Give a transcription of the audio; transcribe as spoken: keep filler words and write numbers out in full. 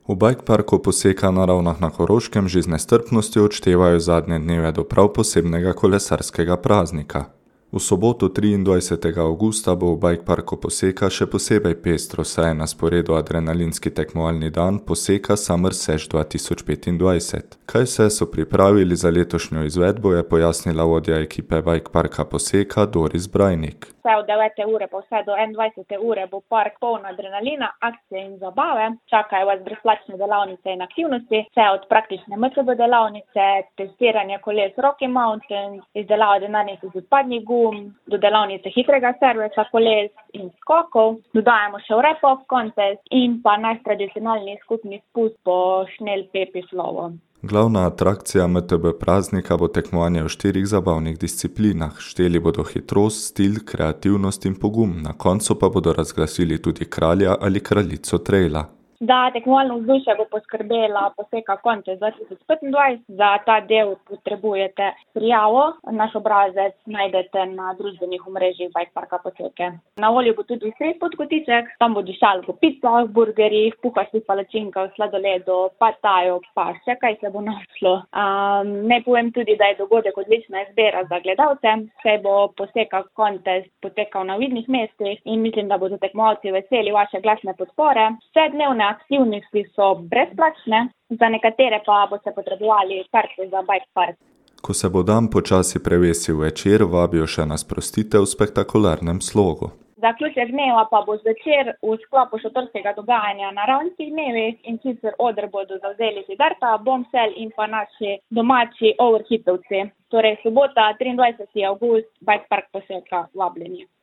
V Bike Parku Poseka na Ravnah na Koroškem že z nestrpnostjo odštevajo zadnje dneve do prav posebnega kolesarskega praznika. V soboto triindvajsetega avgusta bo v Bike Parku Poseka še posebej pestro, saj je na sporedu adrenalinski tekmovalni dan Poseka Summer Sesh dva tisoč petindvajset. Kaj vse so pripravili za letošnjo izvedbo, je pojasnila vodja ekipe Bike Parka Poseka Doris Brajnik. Vse od devete ure pa vse do enaindvajsete ure bo park poln adrenalina, akcije in zabave. Čakajo vas brezplačne delavnice in aktivnosti, vse od praktične M C B delavnice, testiranje koles Rocky Mountain, izdelava denarnice z odpadnih gum, do delavnice hitrega servisa koles in skokov. Dodajamo še wrap-up contest in pa naš tradicionalni skupni spust po šnel Pepi slovo. Glavna atrakcija M T B praznika bo tekmovanje v štirih zabavnih disciplinah. Šteli bodo hitrost, stil, kreativnost in pogum, na koncu pa bodo razglasili tudi kralja ali kraljico traila. Za tekmovalno vzdušje bo poskrbela Poseka Contest dva tisoč petindvajset. Za ta del potrebujete prijavo. Naš obrazec najdete na družbenih omrežjih Bike Parka Poseke. Na voljo bo tudi street food kotiček, tam bo dišalo po picah, burgerjih, puhastih palačinkah, sladoledu, patajo, pa še kaj se bo našlo. Um, ne povem tudi, da je dogodek odlična izbira za gledalce, saj bo Poseka Contest potekal na vidnih mestih in mislim, da bodo tekmovalci veseli vaše glasne podpore. Vse dnevne aktivnosti so brezplačne, za nekatere pa boste potrebovali karte za Bike Park. Ko se bo dan počasi prevesil večer, vabijo še na sprostitev v spektakularnem slogu. Zaključek dneva pa bo zvečer v sklopu šotorskega dogajanja na Ravnskih dnevih, in sicer oder bodo zavzeli Siddharta, Bombshell in pa naši domači overhitovci. Torej sobota, triindvajseti avgust, Bike Park Poseka, vabljeni.